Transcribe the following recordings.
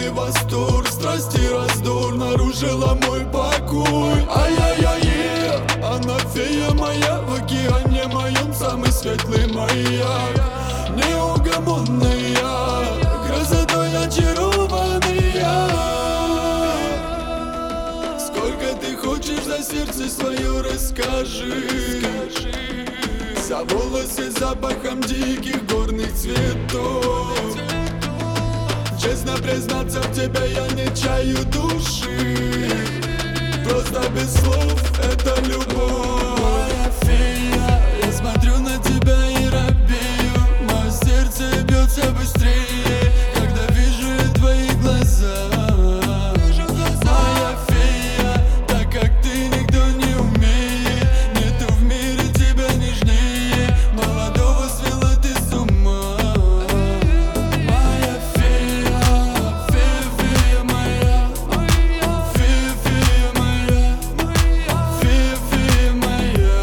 Полный восторг, страсти раздор нарушила мой покой. Ай-яй-яй, она фея моя, в океане моем самый светлый маяк. Неугомонная, красотой очарованная. Сколько ты хочешь, за сердце свое расскажи. За волосы запахом диких горных цветов. Честно признаться, в тебе я не чаю души. Просто без слов это любовь. Моя фея, я смотрю на тебя и робею. Мое сердце бьется быстрее, когда вижу твои глаза. Моя фея, так как ты никто не умеет. Нету в мире тебя нежнее. Молодого свела ты с ума. Моя фея, фея моя, фея моя, фея моя,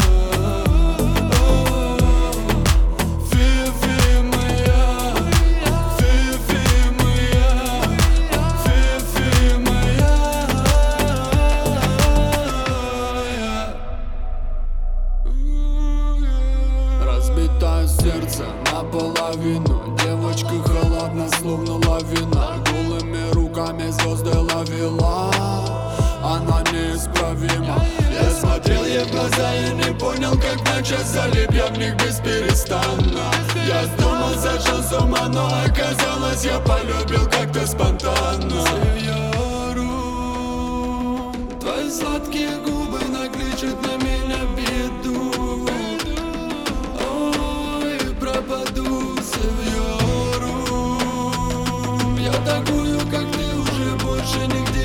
фея моя, фея моя, фея моя. Разбитое сердце наполовину. Девочка холодна, словно лавина. Голыми руками звезды ловила. Она неисправима. Я смотрел ей в глаза и не понял, как начать. Залип я в них без перестанно. Я думал, сошел с ума, но оказалось, я полюбил как-то спонтанно. Твои сладкие губы накличут на меня беду. Ой, пропаду, севьору. Я такую, как ты, уже больше нигде